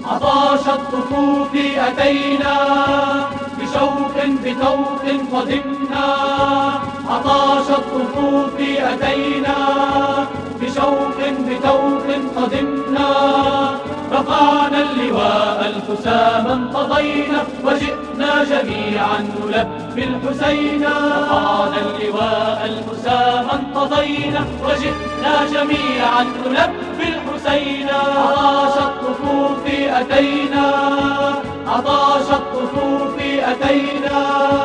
عطاش الطفوف أتينا بشوق بتوق قدمنا. عطاش الطفوف أتينا بشوق بتوق قدمنا. رفعنا اللواء الحسام انقضينا وجئنا جميعا نلبي الحسين. رفعنا اللواء الحسام انقضينا وجئنا جميعا نلبي الحسين. عطاش الطفوف أتينا عطاش الطفوف أتينا.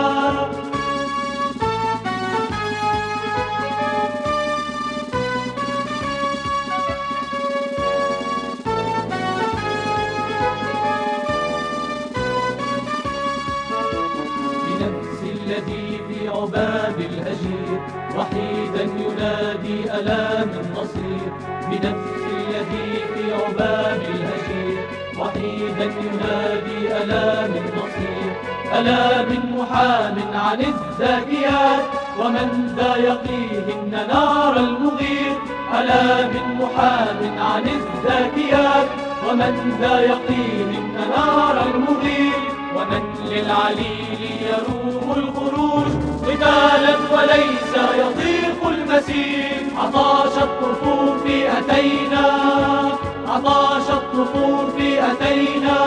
الذي في عباب الهجير وحيدا ينادي ألا من نصير. بنفس الذي في عباب الهجير وحيدا ينادي ألا من نصير. ألا من محام عن الزاكيات ومن ذا يقيهن نار المغير. ألا من محام عن الزاكيات ومن ذا يقيهن نار المغير. ومن للعليل يروم الخروج قتالا وليس يضيق المسير. عطاش الطفوف أتينا عطاش الطفوف أتينا.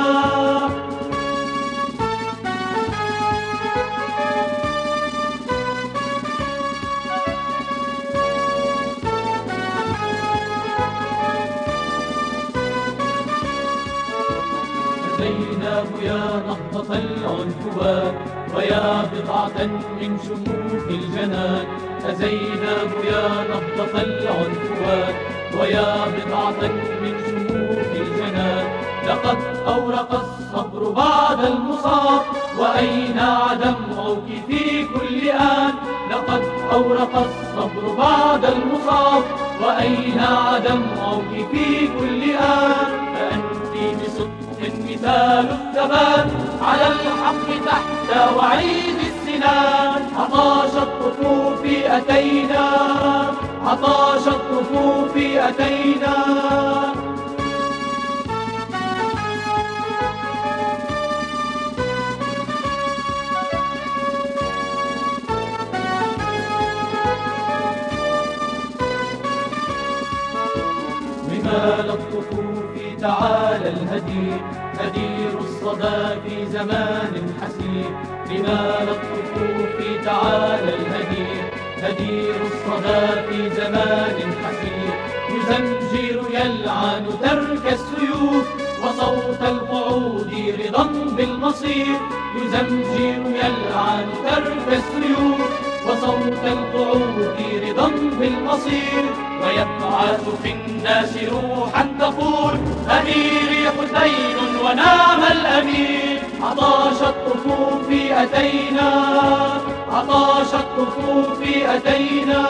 أتيناه يا نهضة العنفوان ويا بضعة من شموخ الجنان. أتيناه يا نهضة العنفوان ويا بضعة من شموخ الجنان. لقد أورق الصبر بعد المصاب وأينع دمعك في كل آن. لقد أورق الصبر بعد المصاب وأينع دمعك في كل آن. فأنت بصدق مثال الثبات على الحق تحت وعيد السنان. عطاش الطفوف أتينا عطاش الطفوف أتينا. رمال الطفوف تعالى الهدير هدير الصدى في زمان حسير. رمال الطفوف تعالى الهدير هدير الصدى في زمان حسير. يزمجر يلعن ترك السيوف وصوت القعود رضا بالمصير. يزمجر يلعن ترك السيوف وصوت القعود رضا بالمصير. ويبعث في الناس روحا تقول أميري حسين ونام الأمير. عطاش الطفوف أتينا عطاش الطفوف أتينا.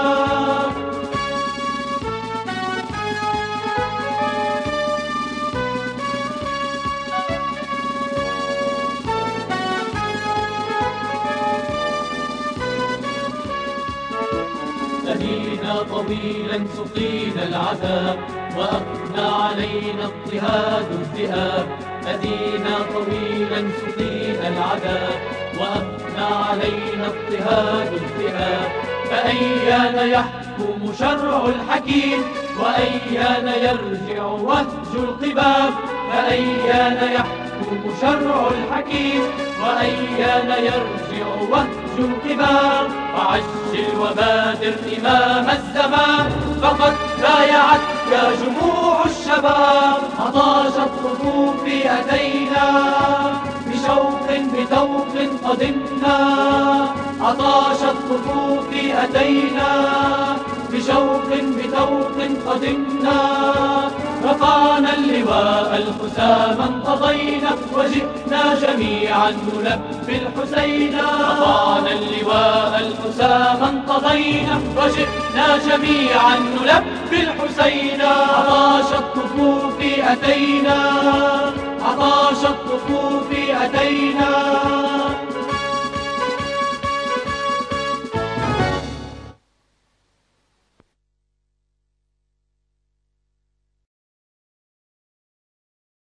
أهينا طويلا سقينا العذاب وأقنى علينا اضطهاد الذئاب. أهينا طويلا سقينا العذاب وأقنى علينا اضطهاد الذئاب. فأيان يحكم شرع الحكيم وأيان يرجع وهج القباب. فأيان يحكم شرع الحكيم وأيان يرجع وهج القباب. فعجل وبادر إمام الزمان فقد بايعتك جموع الشباب. عطاش الطفوف أتينا بشوق بتوق قدمنا. عطاش الطفوف أتينا بشوق بتوق قدمنا. رفعنا اللواء الحسام انقضينا وجئنا جميعا نلبي الحسين. رفعنا اللواء الحسام انقضينا وجئنا جميعا نلبي الحسين. عطاش الطفوف أتينا عطاش الطفوف